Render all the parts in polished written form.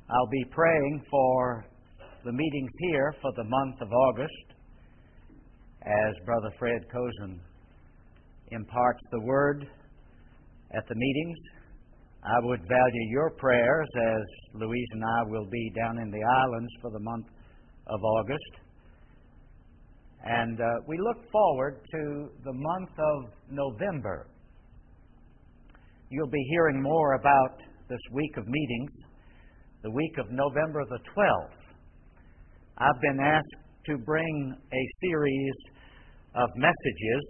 I'll be praying for the meetings here for the month of August as Brother Fred Cozen imparts the Word at the meetings. I would value your prayers as Louise and I will be down in the islands for the month of August. And we look forward to the month of November. You'll be hearing more about this week of meetings, the week of November the 12th. I've been asked to bring a series of messages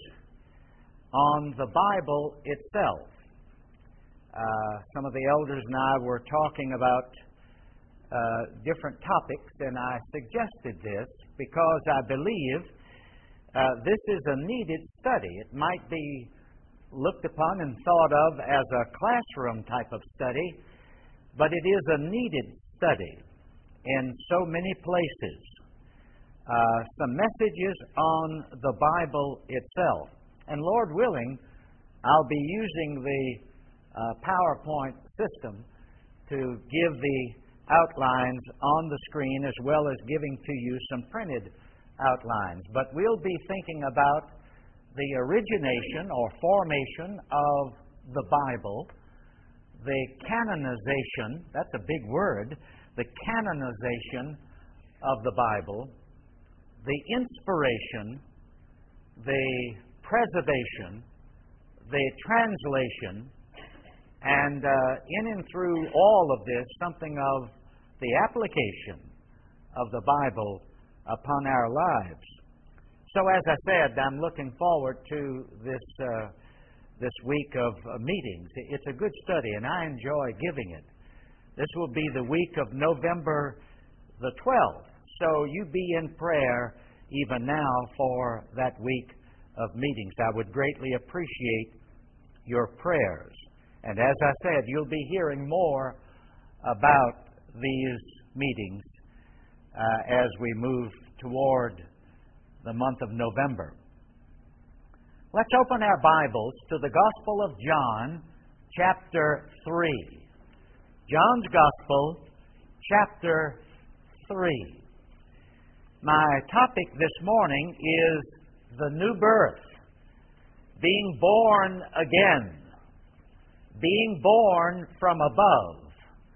on the Bible itself. Some of the elders and I were talking about different topics, and I suggested this because I believe this is a needed study. It might be looked upon and thought of as a classroom type of study, but it is a needed study in so many places. Some messages on the Bible itself. And Lord willing, I'll be using the PowerPoint system to give the outlines on the screen as well as giving to you some printed outlines. But we'll be thinking about the origination or formation of the Bible, the canonization, that's a big word, the canonization of the Bible, the inspiration, the preservation, the translation, and in and through all of this, something of the application of the Bible upon our lives. So as I said, I'm looking forward to this week of meetings. It's a good study, and I enjoy giving it. This will be the week of November the 12th. So you be in prayer even now for that week of meetings. I would greatly appreciate your prayers. And as I said, you'll be hearing more about these meetings as we move toward the month of November. Let's open our Bibles to the Gospel of John, chapter 3. John's Gospel, chapter 3. My topic this morning is the new birth, being born again, being born from above,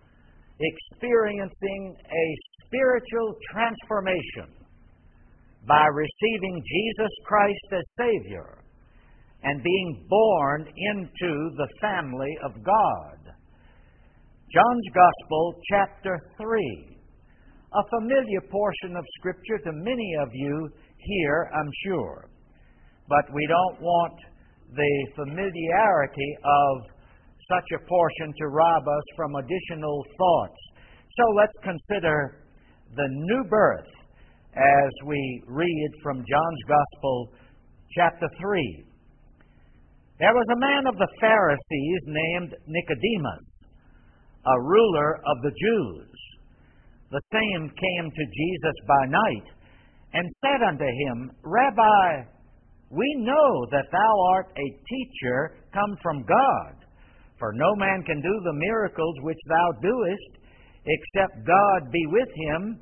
experiencing a spiritual transformation by receiving Jesus Christ as Savior and being born into the family of God. John's Gospel, chapter 3. A familiar portion of Scripture to many of you here, I'm sure. But we don't want the familiarity of such a portion to rob us from additional thoughts. So let's consider the new birth as we read from John's Gospel, chapter 3. There was a man of the Pharisees named Nicodemus, a ruler of the Jews. The same came to Jesus by night, and said unto him, Rabbi, we know that thou art a teacher come from God, for no man can do the miracles which thou doest, except God be with him.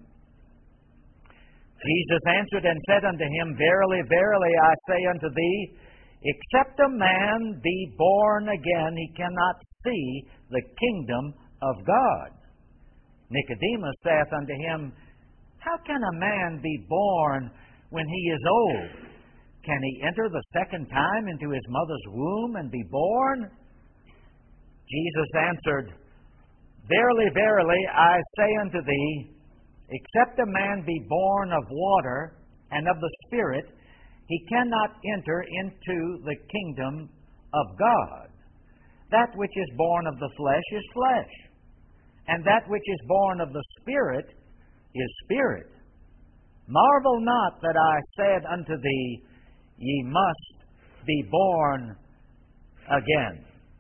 Jesus answered and said unto him, Verily, verily, I say unto thee, except a man be born again, he cannot see the kingdom of God. Nicodemus saith unto him, How can a man be born when he is old? Can he enter the second time into his mother's womb and be born? Jesus answered, Verily, verily, I say unto thee, except a man be born of water and of the Spirit, he cannot enter into the kingdom of God. That which is born of the flesh is flesh, and that which is born of the Spirit is spirit. Marvel not that I said unto thee, Ye must be born again.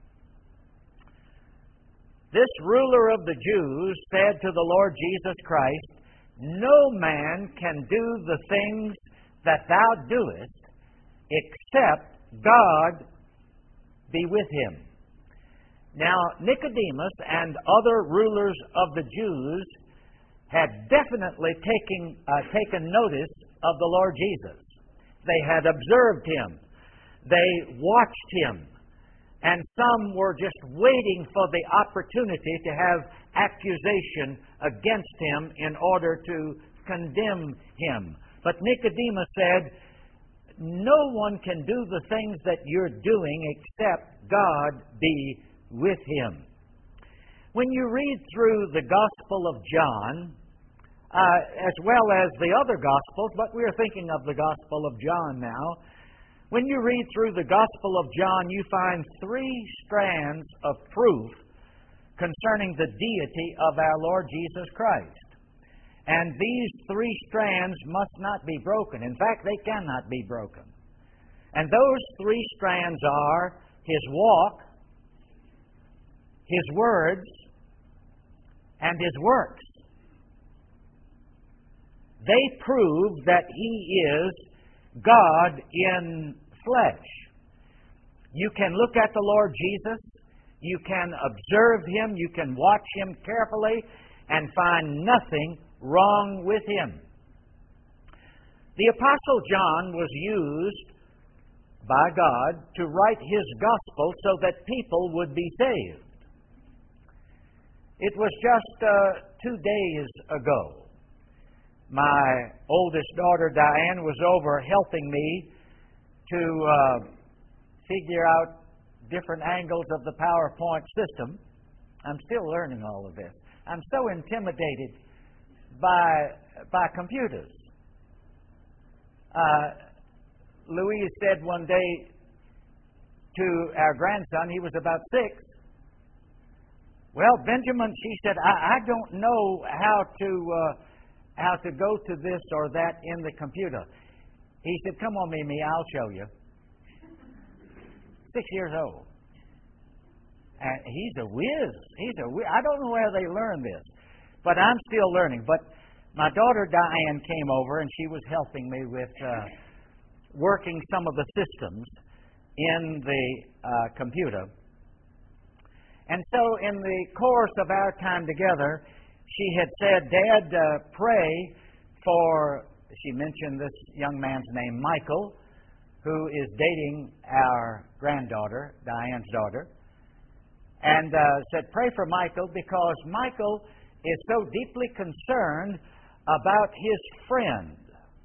This ruler of the Jews said to the Lord Jesus Christ, No man can do the things that thou doest, except God be with him. Now, Nicodemus and other rulers of the Jews had definitely taken notice of the Lord Jesus. They had observed Him. They watched Him. And some were just waiting for the opportunity to have accusation against Him in order to condemn Him. But Nicodemus said, no one can do the things that you're doing except God be with him. When you read through the Gospel of John, as well as the other Gospels, but we're thinking of the Gospel of John now, when you read through the Gospel of John, you find three strands of proof concerning the deity of our Lord Jesus Christ. And these three strands must not be broken. In fact, they cannot be broken. And those three strands are His walk, His words, and His works. They prove that He is God in flesh. You can look at the Lord Jesus, you can observe Him, you can watch Him carefully, and find nothing wrong with Him. The Apostle John was used by God to write his gospel so that people would be saved. It was just 2 days ago. My oldest daughter, Diane, was over helping me to figure out different angles of the PowerPoint system. I'm still learning all of this. I'm so intimidated by computers. Louise said one day to our grandson, he was about 6, well, Benjamin, she said, I don't know how to go to this or that in the computer. He said, come on, Mimi, I'll show you. 6 years old. And he's a whiz. I don't know where they learn this, but I'm still learning. But my daughter Diane came over and she was helping me with working some of the systems in the computer. And so in the course of our time together, she had said, Dad, pray for, she mentioned this young man's name, Michael, who is dating our granddaughter, Diane's daughter, and said, pray for Michael because Michael is so deeply concerned about his friend.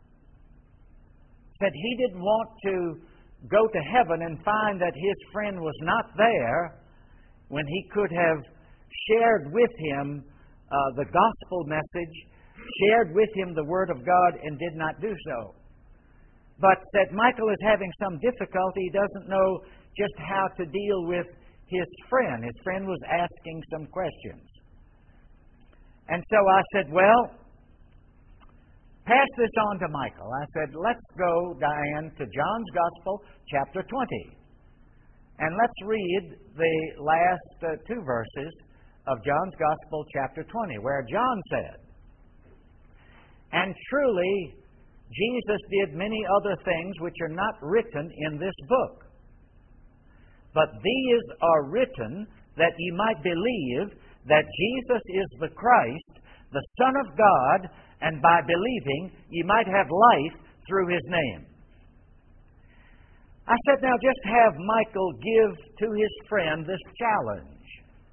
Said he didn't want to go to heaven and find that his friend was not there when he could have shared with him the gospel message, shared with him the Word of God, and did not do so. But said Michael is having some difficulty. He doesn't know just how to deal with his friend. His friend was asking some questions. And so I said, well, pass this on to Michael. I said, let's go, Diane, to John's Gospel, chapter 20. And let's read the last 2 verses of John's Gospel, chapter 20, where John said, and truly, Jesus did many other things which are not written in this book. But these are written that ye might believe that Jesus is the Christ, the Son of God, and by believing ye might have life through His name. I said, now just have Michael give to his friend this challenge.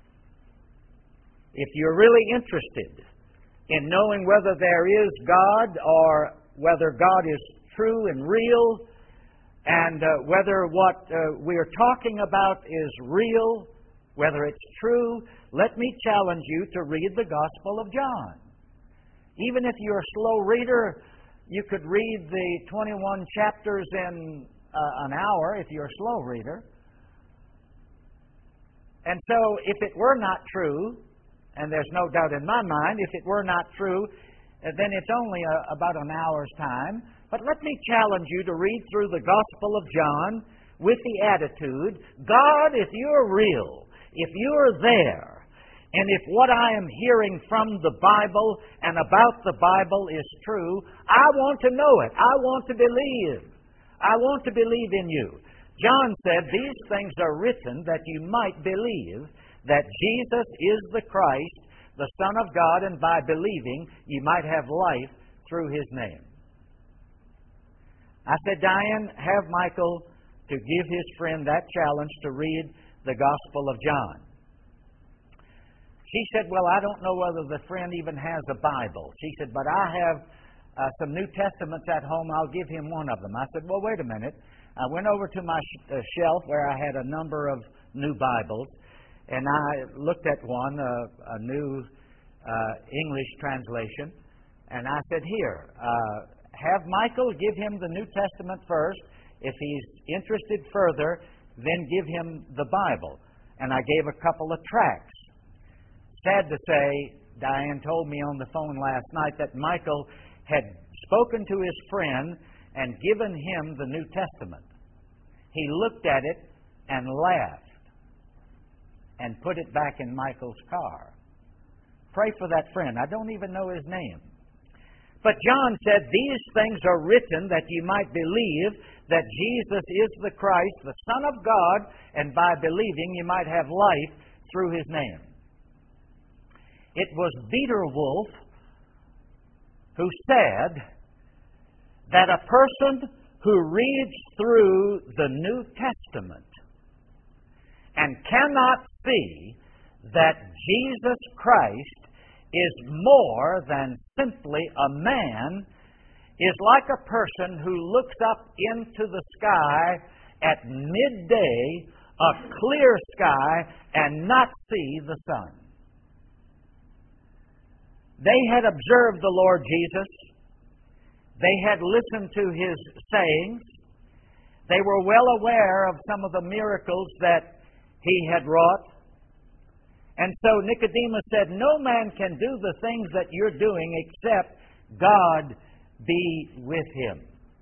If you're really interested in knowing whether there is God or whether God is true and real, and whether what we're talking about is real, whether it's true, let me challenge you to read the Gospel of John. Even if you're a slow reader, you could read the 21 chapters in an hour if you're a slow reader. And so if it were not true, and there's no doubt in my mind, if it were not true, then it's only about an hour's time. But let me challenge you to read through the Gospel of John with the attitude, God, if you're real, if you're there, and if what I am hearing from the Bible and about the Bible is true, I want to know it. I want to believe. I want to believe in you. John said, these things are written that you might believe that Jesus is the Christ, the Son of God, and by believing you might have life through His name. I said, Diane, have Michael to give his friend that challenge to read the Gospel of John. She said, well, I don't know whether the friend even has a Bible. She said, but I have some New Testaments at home. I'll give him one of them. I said, well, wait a minute. I went over to my shelf where I had a number of new Bibles, and I looked at one, a new English translation, and I said, here, have Michael give him the New Testament first. If he's interested further, then give him the Bible. And I gave a couple of tracts. Sad to say, Diane told me on the phone last night that Michael had spoken to his friend and given him the New Testament. He looked at it and laughed and put it back in Michael's car. Pray for that friend. I don't even know his name. But John said, these things are written that you might believe that Jesus is the Christ, the Son of God, and by believing you might have life through His name. It was Beethoven who said that a person who reads through the New Testament and cannot see that Jesus Christ is more than simply a man is like a person who looks up into the sky at midday, a clear sky, and not see the sun. They had observed the Lord Jesus. They had listened to His sayings. They were well aware of some of the miracles that He had wrought. And so Nicodemus said, no man can do the things that you're doing except God be with him.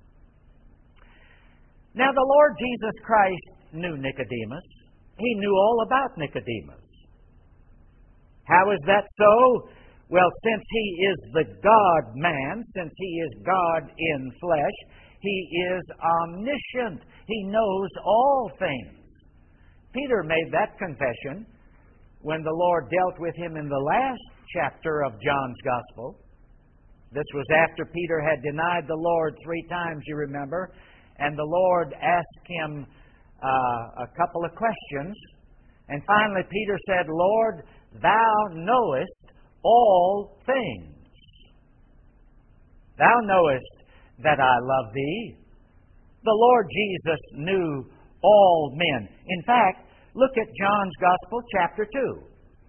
Now the Lord Jesus Christ knew Nicodemus. He knew all about Nicodemus. How is that so? Well, since He is the God-man, since He is God in flesh, He is omniscient. He knows all things. Peter made that confession when the Lord dealt with him in the last chapter of John's Gospel. This was after Peter had denied the Lord 3 times, you remember, and the Lord asked him a couple of questions. And finally Peter said, Lord, Thou knowest all things. Thou knowest that I love Thee. The Lord Jesus knew all men. In fact, look at John's Gospel, chapter 2.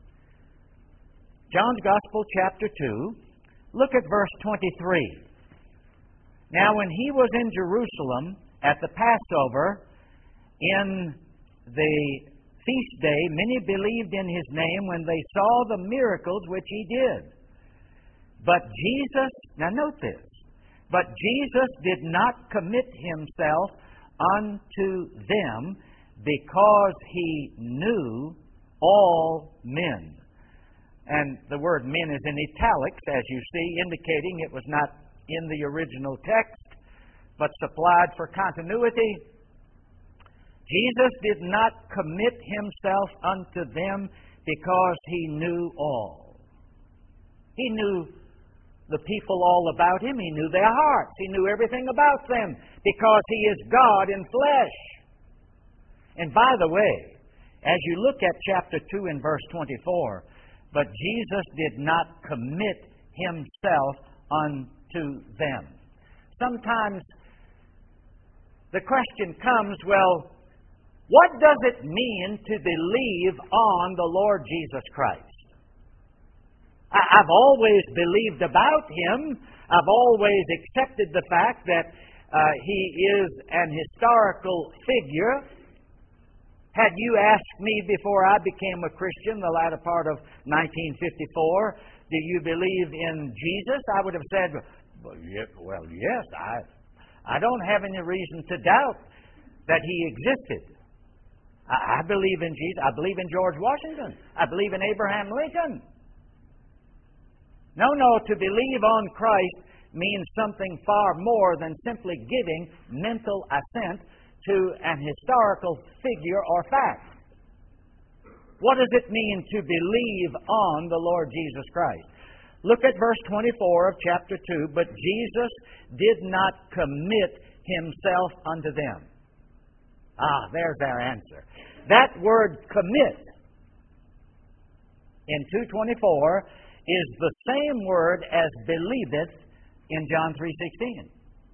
John's Gospel, chapter 2. Look at verse 23. Now, when He was in Jerusalem at the Passover, in the feast day, many believed in His name when they saw the miracles which He did. But Jesus, now note this, but Jesus did not commit Himself unto them, because He knew all men. And the word men is in italics, as you see, indicating it was not in the original text, but supplied for continuity. Jesus did not commit Himself unto them because He knew all. He knew the people all about Him. He knew their hearts. He knew everything about them because He is God in flesh. And by the way, as you look at chapter 2 and verse 24, but Jesus did not commit Himself unto them. Sometimes the question comes, well, what does it mean to believe on the Lord Jesus Christ? I've always believed about Him. I've always accepted the fact that He is an historical figure. Had you asked me before I became a Christian, the latter part of 1954, do you believe in Jesus? I would have said, well, yes, I don't have any reason to doubt that He existed. I believe in Jesus. I believe in George Washington. I believe in Abraham Lincoln. No, to believe on Christ means something far more than simply giving mental assent to an historical figure or fact. What does it mean to believe on the Lord Jesus Christ? Look at verse 24 of chapter 2. But Jesus did not commit himself unto them. There's our answer. That word commit in 2:24 is the same word as believeth in John 3:16.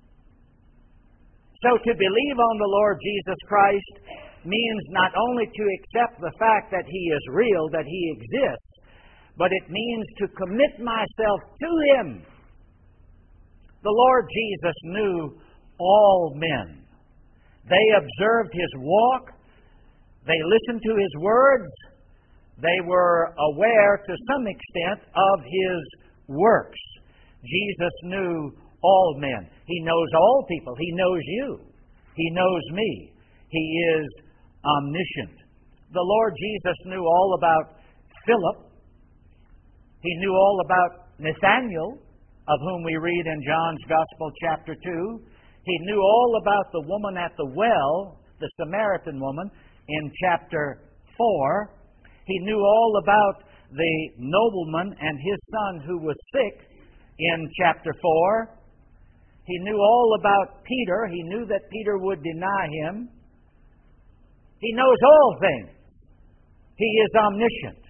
So to believe on the Lord Jesus Christ means not only to accept the fact that He is real, that He exists, but it means to commit myself to Him. The Lord Jesus knew all men. They observed His walk. They listened to His words. They were aware to some extent of His works. Jesus knew all men. He knows all people. He knows you. He knows me. He is omniscient. The Lord Jesus knew all about Philip. He knew all about Nathanael, of whom we read in John's Gospel, chapter 2. He knew all about the woman at the well, the Samaritan woman, in chapter 4. He knew all about the nobleman and his son who was sick in chapter 4. He knew all about Peter. He knew that Peter would deny Him. He knows all things. He is omniscient.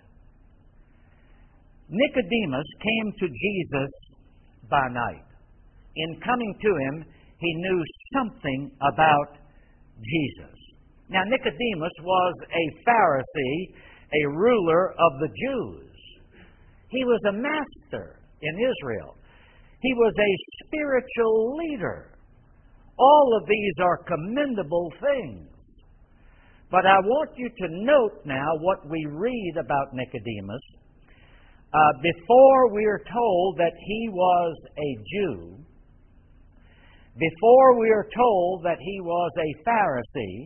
Nicodemus came to Jesus by night. In coming to Him, he knew something about Jesus. Now, Nicodemus was a Pharisee, a ruler of the Jews. He was a master in Israel. He was a spiritual leader. All of these are commendable things. But I want you to note now what we read about Nicodemus. Before we are told that he was a Jew, before we are told that he was a Pharisee,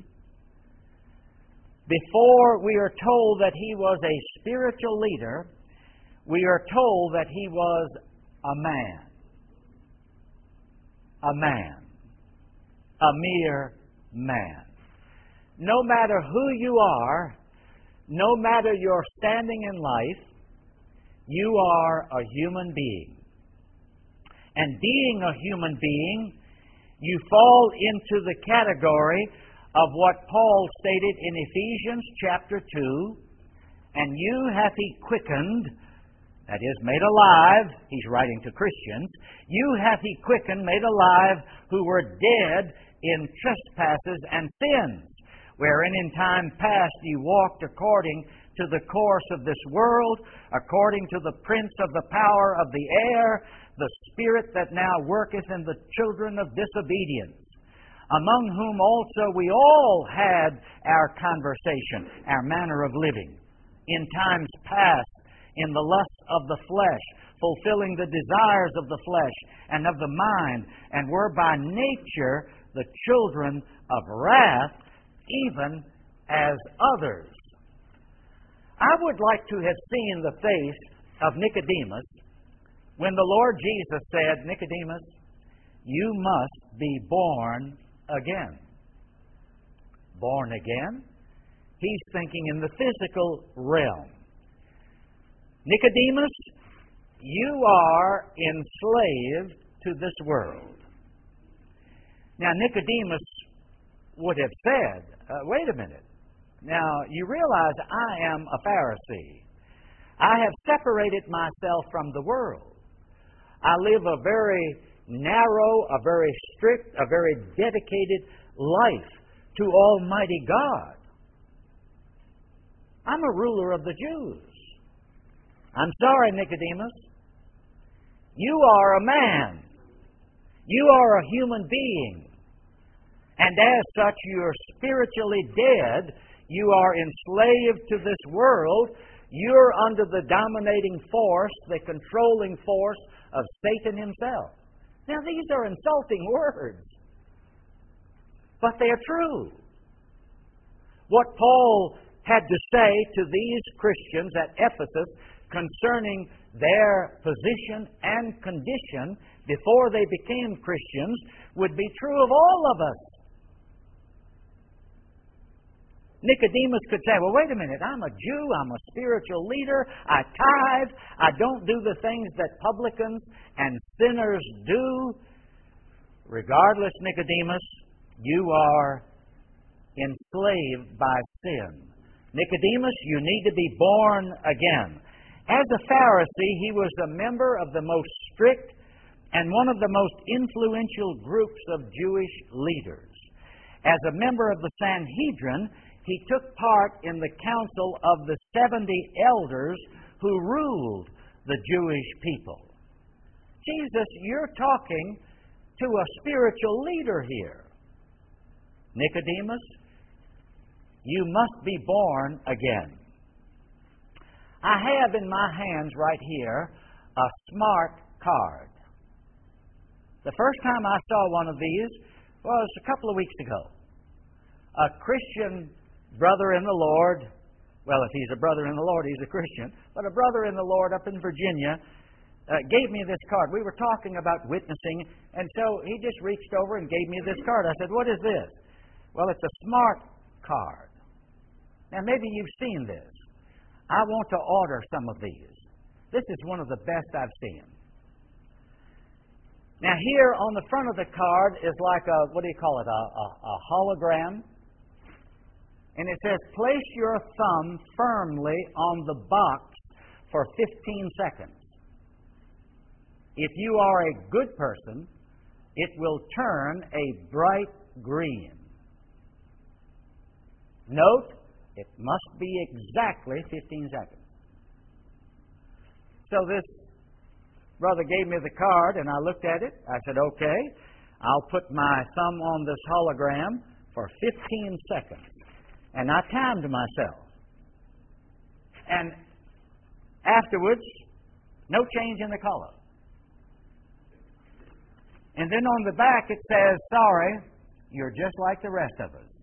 before we are told that he was a spiritual leader, we are told that he was a man. A man. A mere man. No matter who you are, no matter your standing in life, you are a human being. And being a human being, you fall into the category of what Paul stated in Ephesians chapter 2, and you hath He quickened, that is, made alive, he's writing to Christians, you hath He quickened, made alive, who were dead in trespasses and sins, wherein in time past ye walked according to the course of this world, according to the prince of the power of the air, the spirit that now worketh in the children of disobedience, among whom also we all had our conversation, our manner of living, in times past, in the lusts of the flesh, fulfilling the desires of the flesh and of the mind, and were by nature the children of wrath, even as others. I would like to have seen the face of Nicodemus when the Lord Jesus said, Nicodemus, you must be born again. Born again? He's thinking in the physical realm. Nicodemus, you are enslaved to this world. Now, Nicodemus would have said, wait a minute. Now, you realize I am a Pharisee. I have separated myself from the world. I live a very narrow, a very strict, a very dedicated life to Almighty God. I'm a ruler of the Jews. I'm sorry, Nicodemus. You are a man. You are a human being. And as such, you are spiritually dead. You are enslaved to this world. You're under the dominating force, the controlling force of Satan himself. Now, these are insulting words, but they are true. What Paul had to say to these Christians at Ephesus concerning their position and condition before they became Christians would be true of all of us. Nicodemus could say, well, wait a minute, I'm a Jew, I'm a spiritual leader, I tithe, I don't do the things that publicans and sinners do. Regardless, Nicodemus, you are enslaved by sin. Nicodemus, you need to be born again. As a Pharisee, he was a member of the most strict and one of the most influential groups of Jewish leaders. As a member of the Sanhedrin, he took part in the council of the 70 elders who ruled the Jewish people. Jesus, you're talking to a spiritual leader here. Nicodemus, you must be born again. I have in my hands right here a smart card. The first time I saw one of these was a couple of weeks ago. A Christian brother in the Lord, well, if he's a brother in the Lord, he's a Christian, but a brother in the Lord up in Virginia gave me this card. We were talking about witnessing, and so he just reached over and gave me this card. I said, what is this? Well, it's a smart card. Now, maybe you've seen this. I want to order some of these. This is one of the best I've seen. Now, here on the front of the card is like a, what do you call it, a hologram. And it says, place your thumb firmly on the box for 15 seconds. If you are a good person, it will turn a bright green. Note, it must be exactly 15 seconds. So this brother gave me the card, and I looked at it. I said, okay, I'll put my thumb on this hologram for 15 seconds. And I timed myself. And afterwards, no change in the color. And then on the back it says, sorry, you're just like the rest of us.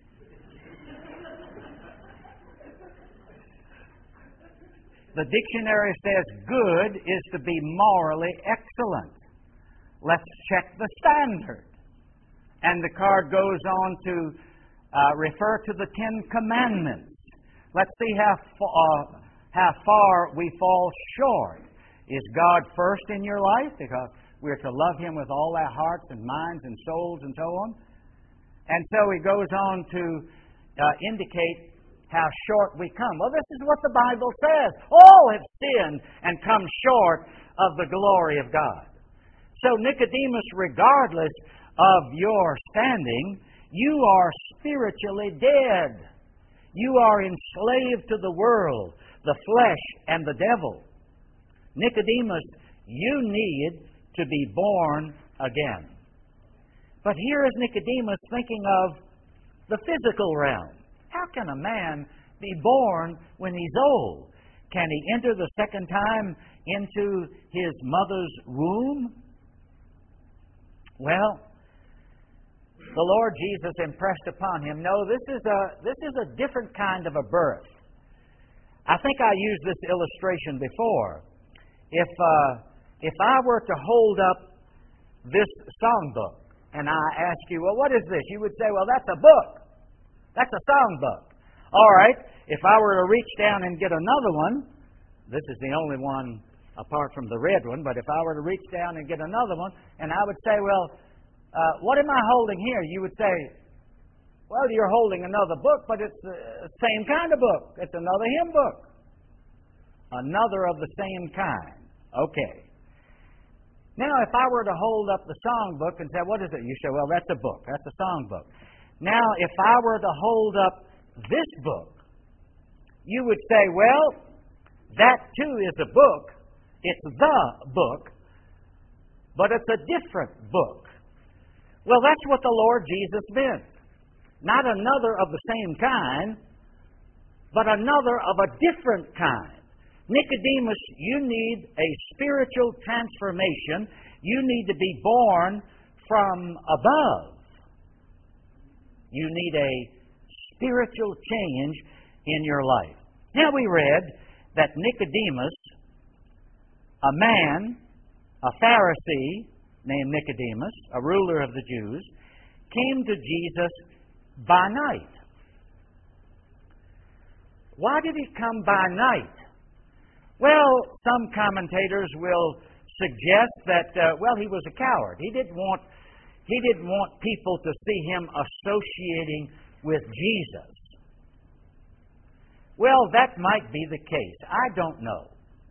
The dictionary says good is to be morally excellent. Let's check the standard. And the card goes on to refer to the 10 Commandments. Let's see how far we fall short. Is God first in your life? Because we're to love Him with all our hearts and minds and souls and so on. And so he goes on to indicate how short we come. Well, this is what the Bible says. All have sinned and come short of the glory of God. So Nicodemus, regardless of your standing, you are spiritually dead. You are enslaved to the world, the flesh, and the devil. Nicodemus, you need to be born again. But here is Nicodemus thinking of the physical realm. How can a man be born when he's old? Can he enter the second time into his mother's womb? Well, the Lord Jesus impressed upon him, no, this is a different kind of a birth. I think I used this illustration before. If I were to hold up this songbook and I ask you, well, what is this? You would say, well, that's a book. That's a songbook. All right, if I were to reach down and get another one, this is the only one apart from the red one, but if I were to reach down and get another one, and I would say, well, what am I holding here? You would say, well, you're holding another book, but it's the same kind of book. It's another hymn book. Another of the same kind. Okay. Now, if I were to hold up the songbook and say, what is it? You say, well, that's a book. That's a songbook. Now, if I were to hold up this book, you would say, well, that too is a book. It's the book, but it's a different book. Well, that's what the Lord Jesus meant. Not another of the same kind, but another of a different kind. Nicodemus, you need a spiritual transformation. You need to be born from above. You need a spiritual change in your life. Now we read that Nicodemus, a man, a Pharisee named Nicodemus, a ruler of the Jews, came to Jesus by night. Why did He come by night? Well, some commentators will suggest that, He was a coward. He didn't want people to see Him associating with Jesus. Well, that might be the case. I don't know.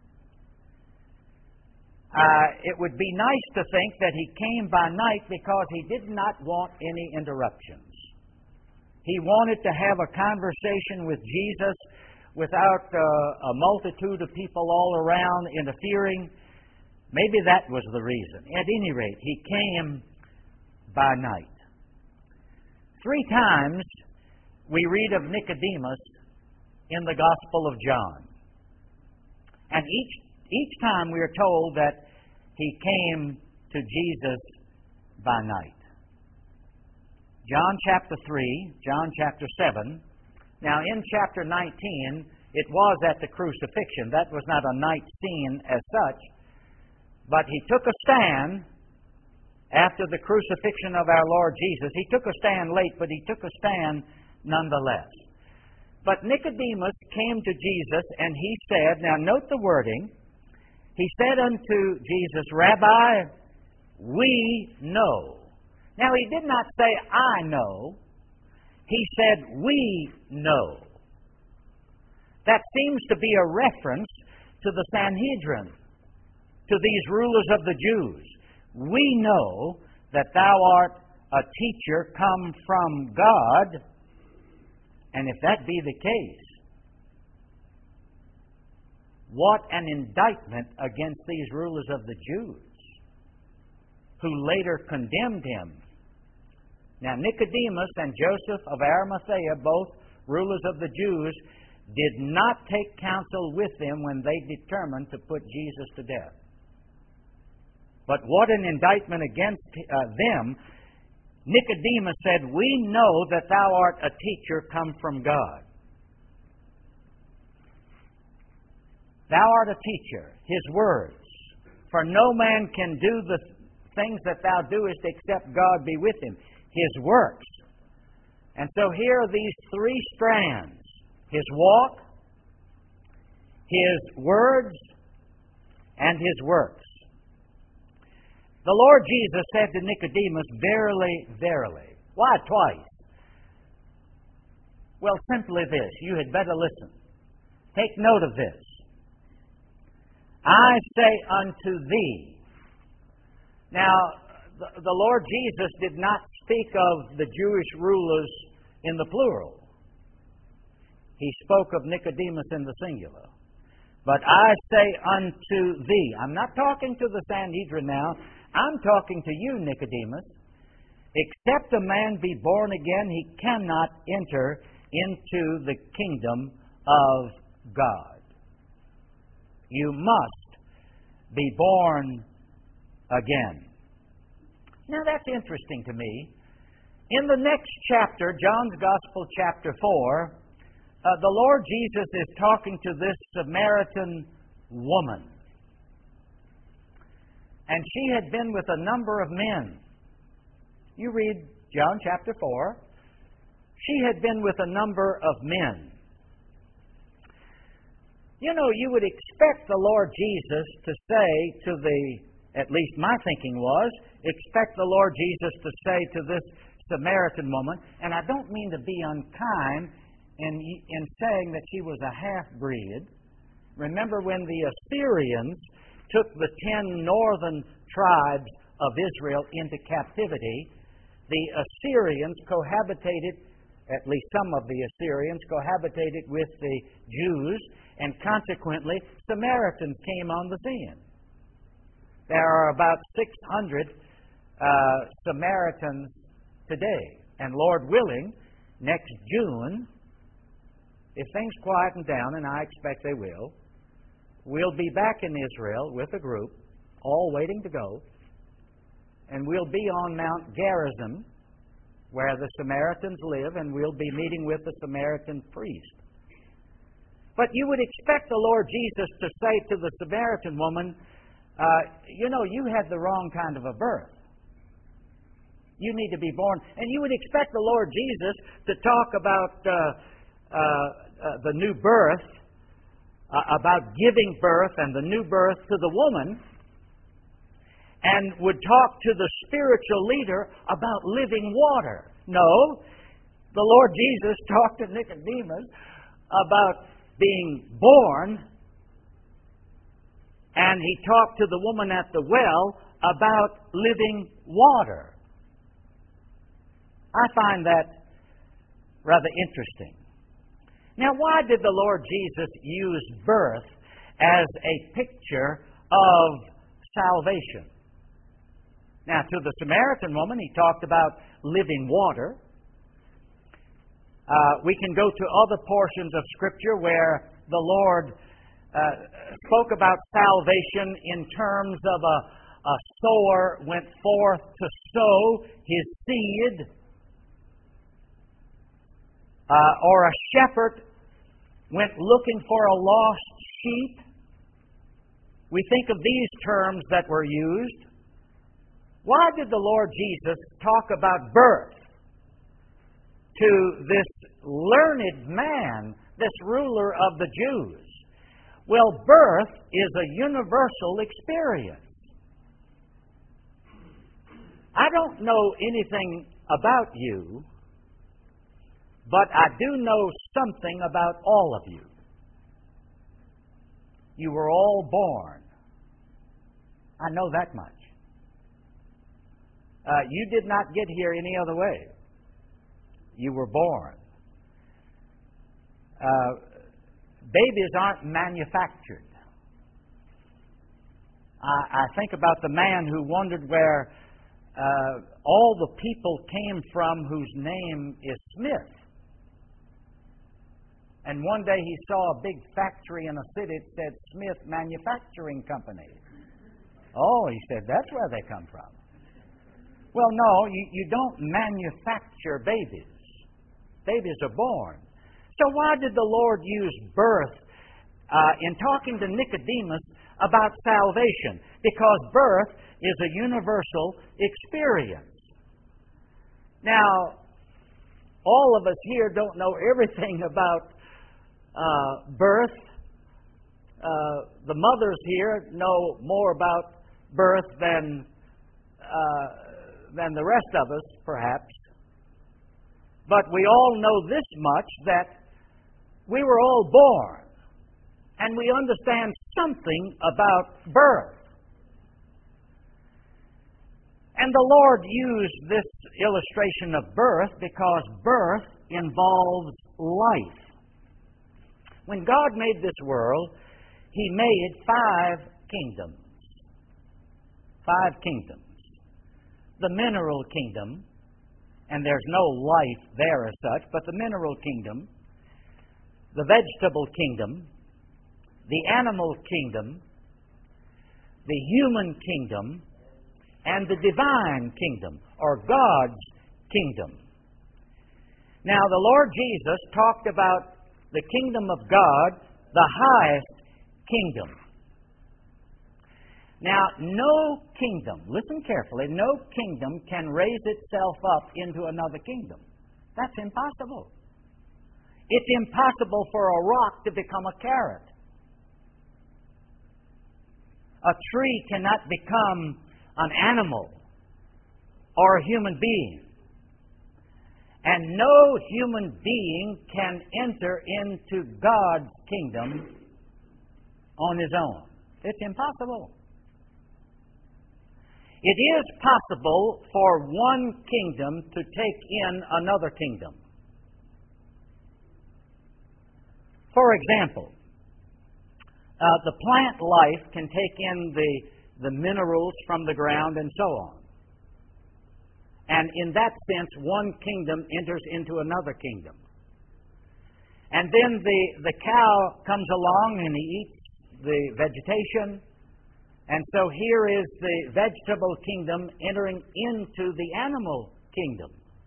It would be nice to think that He came by night because He did not want any interruptions. He wanted to have a conversation with Jesus without a multitude of people all around interfering. Maybe that was the reason. At any rate, He came by night. 3 times we read of Nicodemus in the Gospel of John. And each time we are told that He came to Jesus by night. John chapter 3, John chapter 7. Now in chapter 19, it was at the crucifixion. That was not a night scene as such. But He took a stand after the crucifixion of our Lord Jesus. He took a stand late, but He took a stand nonetheless. But Nicodemus came to Jesus, and he said, now note the wording, he said unto Jesus, Rabbi, we know. Now he did not say, I know. He said, we know. That seems to be a reference to the Sanhedrin, to these rulers of the Jews. We know that thou art a teacher come from God. And if that be the case, what an indictment against these rulers of the Jews, who later condemned Him. Now, Nicodemus and Joseph of Arimathea, both rulers of the Jews, did not take counsel with them when they determined to put Jesus to death. But what an indictment against them. Nicodemus said, we know that thou art a teacher come from God. Thou art a teacher, His words. For no man can do the things that thou doest except God be with him. His works. And so here are these 3 strands. His walk, His words, and His works. The Lord Jesus said to Nicodemus, verily, verily. Why twice? Well, simply this. You had better listen. Take note of this. I say unto thee. Now, the Lord Jesus did not speak of the Jewish rulers in the plural. He spoke of Nicodemus in the singular. But I say unto thee. I'm not talking to the Sanhedrin now. I'm talking to you, Nicodemus. Except a man be born again, he cannot enter into the kingdom of God. You must be born again. Now that's interesting to me. In the next chapter, John's Gospel, chapter 4, the Lord Jesus is talking to this Samaritan woman. And she had been with a number of men. You read John chapter 4. She had been with a number of men. You know, you would expect the Lord Jesus to say to at least my thinking was, expect the Lord Jesus to say to this Samaritan woman, and I don't mean to be unkind in saying that she was a half-breed. Remember when the Assyrians took the 10 northern tribes of Israel into captivity, the Assyrians cohabitated, at least some of the Assyrians cohabitated with the Jews, and consequently Samaritans came on the scene. There are about 600 Samaritans today. And Lord willing, next June, if things quieten down, and I expect they will, we'll be back in Israel with a group, all waiting to go, and we'll be on Mount Gerizim, where the Samaritans live, and we'll be meeting with the Samaritan priest. But you would expect the Lord Jesus to say to the Samaritan woman, you had the wrong kind of a birth. You need to be born. And you would expect the Lord Jesus to talk about the new birth, about giving birth and the new birth to the woman, and would talk to the spiritual leader about living water. No, the Lord Jesus talked to Nicodemus about being born, and he talked to the woman at the well about living water. I find that rather interesting. Now, why did the Lord Jesus use birth as a picture of salvation? Now, to the Samaritan woman, he talked about living water. We can go to other portions of Scripture where the Lord spoke about salvation in terms of a sower went forth to sow his seed, or a shepherd went looking for a lost sheep. We think of these terms that were used. Why did the Lord Jesus talk about birth to this learned man, this ruler of the Jews? Well, birth is a universal experience. I don't know anything about you, but I do know something about all of you. You were all born. I know that much. You did not get here any other way. You were born. Babies aren't manufactured. I think about the man who wondered where all the people came from whose name is Smith. And one day he saw a big factory in a city that said Smith Manufacturing Company. Oh, he said, that's where they come from. Well, no, you don't manufacture babies. Babies are born. So why did the Lord use birth in talking to Nicodemus about salvation? Because birth is a universal experience. Now, all of us here don't know everything about birth. The mothers here know more about birth than the rest of us, perhaps. But we all know this much, that we were all born, and we understand something about birth. And the Lord used this illustration of birth because birth involves life. When God made this world, He made 5 kingdoms. 5 kingdoms. The mineral kingdom, and there's no life there as such, but the mineral kingdom, the vegetable kingdom, the animal kingdom, the human kingdom, and the divine kingdom, or God's kingdom. Now, the Lord Jesus talked about the kingdom of God, the highest kingdom. Now, no kingdom, listen carefully, no kingdom can raise itself up into another kingdom. That's impossible. It's impossible for a rock to become a carrot. A tree cannot become an animal or a human being. And no human being can enter into God's kingdom on his own. It's impossible. It is possible for one kingdom to take in another kingdom. For example, the plant life can take in the minerals from the ground and so on. And in that sense, one kingdom enters into another kingdom. And then the cow comes along and he eats the vegetation. And so here is the vegetable kingdom entering into the animal kingdom.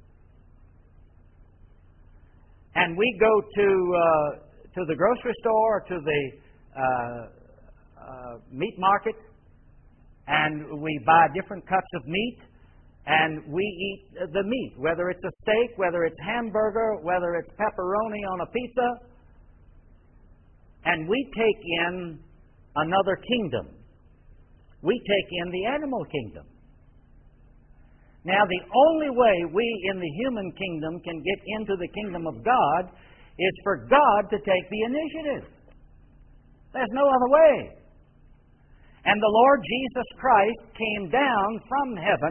And we go to the grocery store, to the meat market, and we buy different cuts of meat, and we eat the meat, whether it's a steak, whether it's hamburger, whether it's pepperoni on a pizza, and we take in another kingdom. We take in the animal kingdom. Now, the only way we in the human kingdom can get into the kingdom of God is for God to take the initiative. There's no other way. And the Lord Jesus Christ came down from heaven.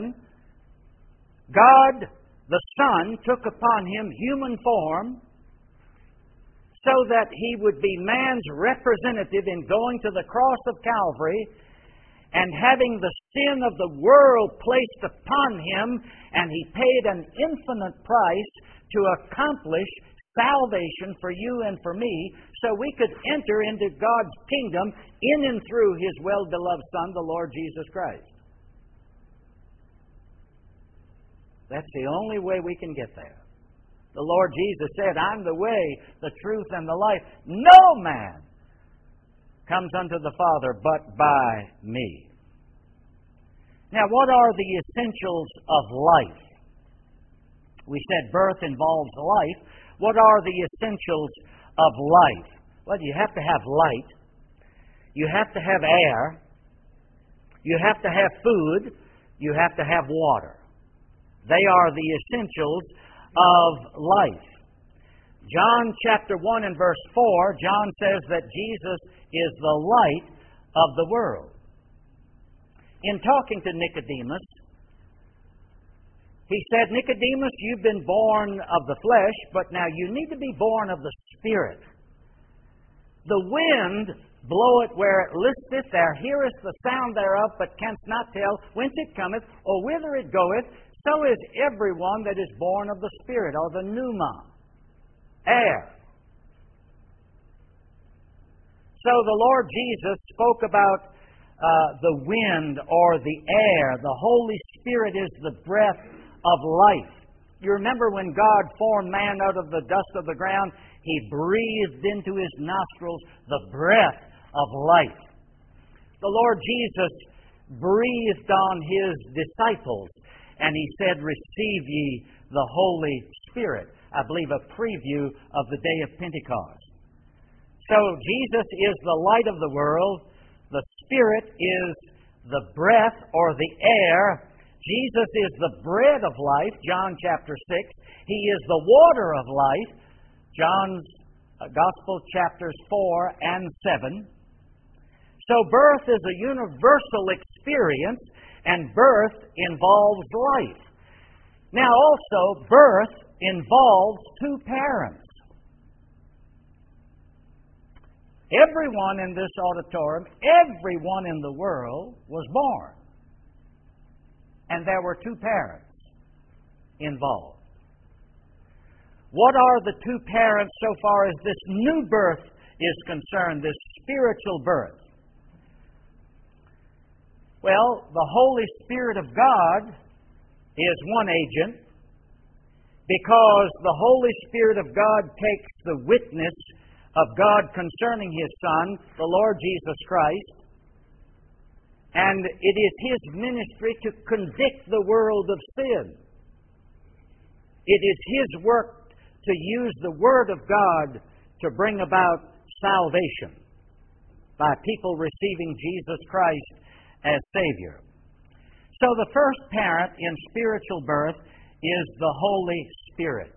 God, the Son, took upon Him human form so that He would be man's representative in going to the cross of Calvary and having the sin of the world placed upon Him, and He paid an infinite price to accomplish salvation for you and for me, so we could enter into God's kingdom in and through His well-beloved Son, the Lord Jesus Christ. That's the only way we can get there. The Lord Jesus said, I'm the way, the truth, and the life. No man comes unto the Father but by me. Now, what are the essentials of life? We said birth involves life. What are the essentials of life? Well, you have to have light. You have to have air. You have to have food. You have to have water. They are the essentials of life. John chapter 1 and verse 4, John says that Jesus is the light of the world. In talking to Nicodemus, he said, Nicodemus, you've been born of the flesh, but now you need to be born of the Spirit. The wind bloweth where it listeth, thou hearest the sound thereof, but canst not tell whence it cometh, or whither it goeth. So is everyone that is born of the Spirit, or the pneuma, air. So the Lord Jesus spoke about the wind or the air. The Holy Spirit is the breath of life. You remember when God formed man out of the dust of the ground, He breathed into his nostrils the breath of life. The Lord Jesus breathed on His disciples, and He said, receive ye the Holy Spirit. I believe a preview of the day of Pentecost. So Jesus is the light of the world. The Spirit is the breath or the air. Jesus is the bread of life, John chapter 6. He is the water of life, John's Gospel chapters 4 and 7. So birth is a universal experience, and birth involves life. Now also, birth involves two parents. Everyone in this auditorium, everyone in the world was born. And there were two parents involved. What are the two parents so far as this new birth is concerned, this spiritual birth? Well, the Holy Spirit of God is one agent, because the Holy Spirit of God takes the witness of God concerning His Son, the Lord Jesus Christ, and it is His ministry to convict the world of sin. It is His work to use the Word of God to bring about salvation by people receiving Jesus Christ as Savior. So the first parent in spiritual birth is the Holy Spirit.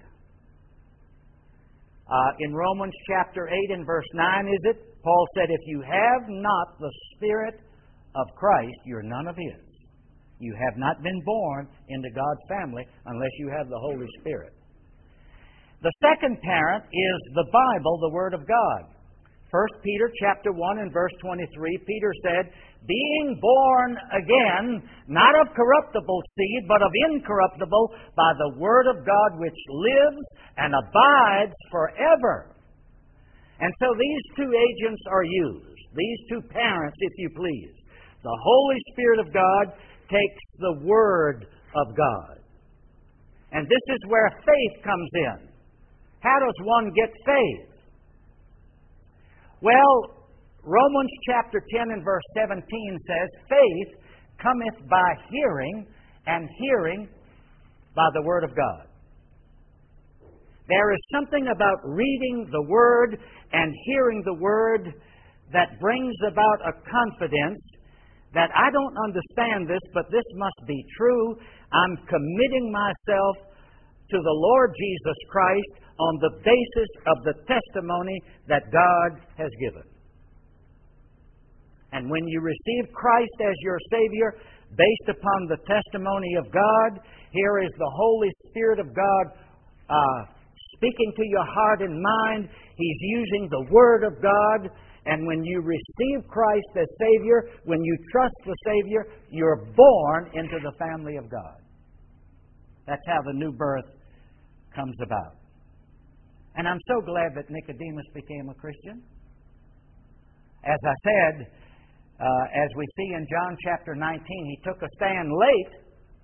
In Romans chapter 8 and verse 9, is it? Paul said, if you have not the Spirit of Christ, you're none of His. You have not been born into God's family unless you have the Holy Spirit. The second parent is the Bible, the Word of God. 1 Peter chapter 1 and verse 23, Peter said, being born again, not of corruptible seed, but of incorruptible, by the Word of God which lives and abides forever. And so these two agents are used, these two parents, if you please. The Holy Spirit of God takes the Word of God. And this is where faith comes in. How does one get faith? Well, Romans chapter 10 and verse 17 says, faith cometh by hearing, and hearing by the Word of God. There is something about reading the Word and hearing the Word that brings about a confidence that I don't understand this, but this must be true. I'm committing myself to the Lord Jesus Christ on the basis of the testimony that God has given. And when you receive Christ as your Savior, based upon the testimony of God, here is the Holy Spirit of God speaking to your heart and mind. He's using the Word of God. And when you receive Christ as Savior, when you trust the Savior, you're born into the family of God. That's how the new birth comes about. And I'm so glad that Nicodemus became a Christian. As I said, as we see in John chapter 19, he took a stand late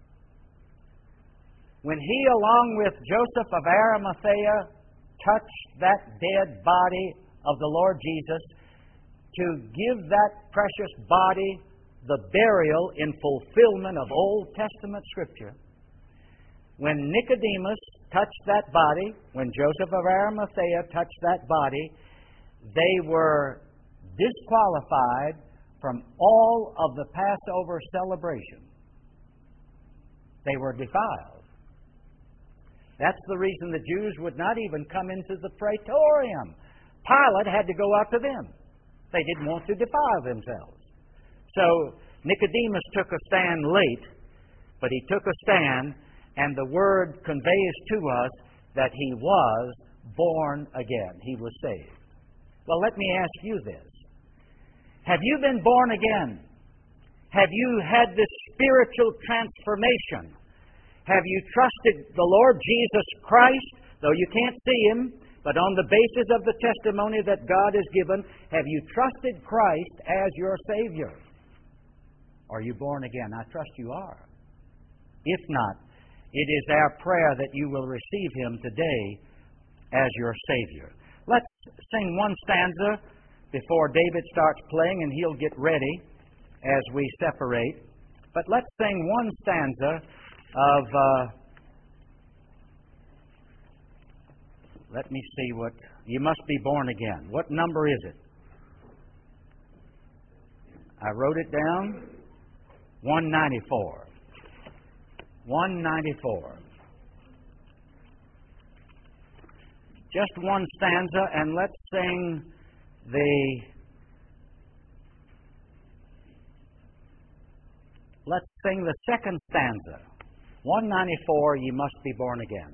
when he, along with Joseph of Arimathea, touched that dead body of the Lord Jesus to give that precious body the burial in fulfillment of Old Testament Scripture. When Nicodemus touched that body, when Joseph of Arimathea touched that body, they were disqualified from all of the Passover celebration. They were defiled. That's the reason the Jews would not even come into the praetorium. Pilate had to go out to them. They didn't want to defile themselves. So Nicodemus took a stand late, but he took a stand, and the Word conveys to us that he was born again. He was saved. Well, let me ask you this. Have you been born again? Have you had this spiritual transformation? Have you trusted the Lord Jesus Christ, though you can't see Him, but on the basis of the testimony that God has given, have you trusted Christ as your Savior? Are you born again? I trust you are. If not, it is our prayer that you will receive Him today as your Savior. Let's sing one stanza before David starts playing, and he'll get ready as we separate. But let's sing one stanza of, let me see what, You Must Be Born Again. What number is it? I wrote it down. 194. 194. Just one stanza, and let's sing the second stanza. 194, Ye Must Be Born Again.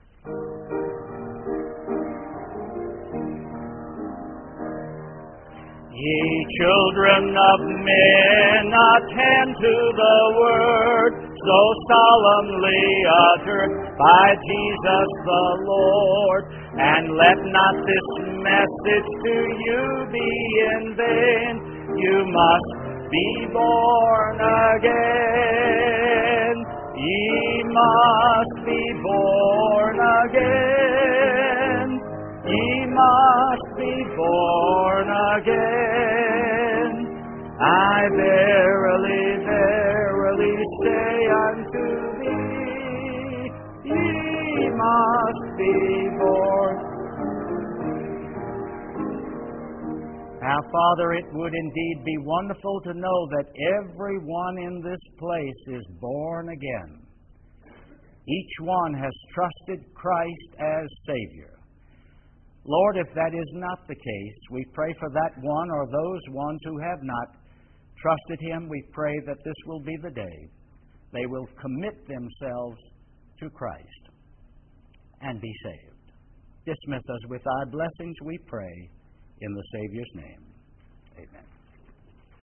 Ye children of men, attend to the word so solemnly uttered by Jesus the Lord, and let not this message to you be in vain. You must be born again. Ye must be born again. Ye must be born again. I verily, verily say unto thee, ye must be born. Now, Father, it would indeed be wonderful to know that everyone in this place is born again. Each one has trusted Christ as Savior. Lord, if that is not the case, we pray for that one or those ones who have not trusted Him. We pray that this will be the day they will commit themselves to Christ and be saved. Dismiss us with thy blessings, we pray, in the Savior's name. Amen.